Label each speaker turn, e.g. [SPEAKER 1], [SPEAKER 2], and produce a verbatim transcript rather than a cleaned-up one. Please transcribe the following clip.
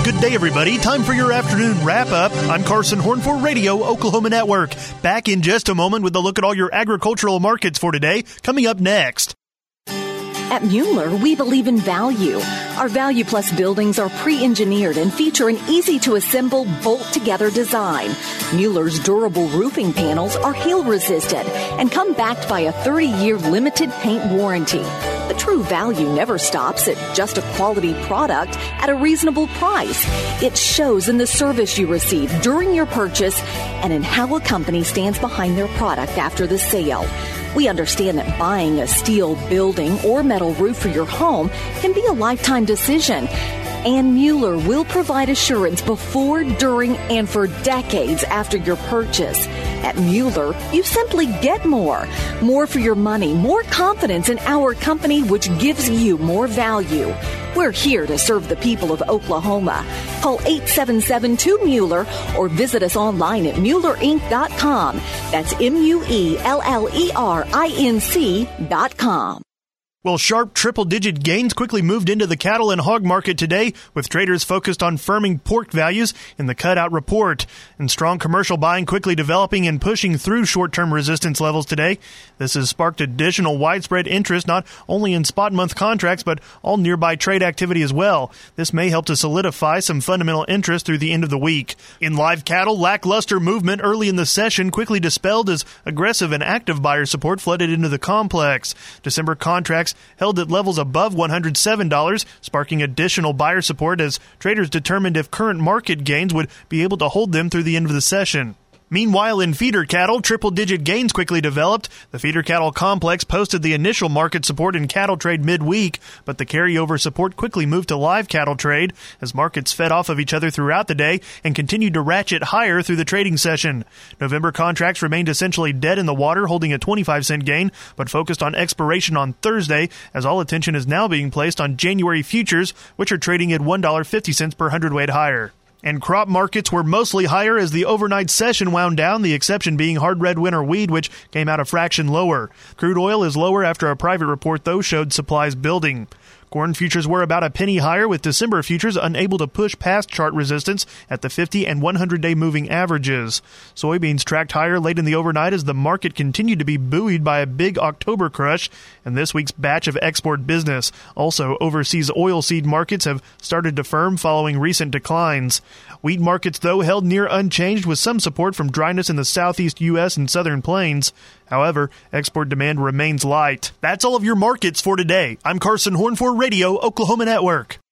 [SPEAKER 1] Good day, everybody. Time for your afternoon wrap-up. I'm Carson Horn for Radio Oklahoma Network. Back in just a moment with a look at all your agricultural markets for today. Coming up next.
[SPEAKER 2] At Mueller, we believe in value. Our Value Plus buildings are pre-engineered and feature an easy-to-assemble, bolt-together design. Mueller's durable roofing panels are hail-resistant and come backed by a thirty-year limited paint warranty. The true value never stops at just a quality product at a reasonable price. It shows in the service you receive during your purchase and in how a company stands behind their product after the sale. We understand that buying a steel building or metal roof for your home can be a lifetime decision. And Mueller will provide assurance before, during, and for decades after your purchase. At Mueller, you simply get more. More for your money, more confidence in our company, which gives you more value. We're here to serve the people of Oklahoma. Call eight seven seven two Mueller or visit us online at Mueller Inc dot com. That's M U E L L E R I N C dot com.
[SPEAKER 1] Well, sharp triple-digit gains quickly moved into the cattle and hog market today, with traders focused on firming pork values in the cutout report. And strong commercial buying quickly developing and pushing through short-term resistance levels today. This has sparked additional widespread interest not only in spot month contracts, but all nearby trade activity as well. This may help to solidify some fundamental interest through the end of the week. In live cattle, lackluster movement early in the session quickly dispelled as aggressive and active buyer support flooded into the complex. December contracts held at levels above one hundred seven dollars, sparking additional buyer support as traders determined if current market gains would be able to hold them through the end of the session. Meanwhile, in feeder cattle, triple-digit gains quickly developed. The feeder cattle complex posted the initial market support in cattle trade midweek, but the carryover support quickly moved to live cattle trade as markets fed off of each other throughout the day and continued to ratchet higher through the trading session. November contracts remained essentially dead in the water, holding a twenty-five cent gain, but focused on expiration on Thursday, as all attention is now being placed on January futures, which are trading at one dollar and fifty cents per hundredweight higher. And crop markets were mostly higher as the overnight session wound down, the exception being hard red winter wheat, which came out a fraction lower. Crude oil is lower after a private report, though, showed supplies building. Corn futures were about a penny higher, with December futures unable to push past chart resistance at the fifty and one hundred day moving averages. Soybeans tracked higher late in the overnight as the market continued to be buoyed by a big October crush and this week's batch of export business. Also, overseas oilseed markets have started to firm following recent declines. Wheat markets, though, held near unchanged with some support from dryness in the southeast U S and southern plains. However, export demand remains light. That's all of your markets for today. I'm Carson Horn for Radio Oklahoma Network.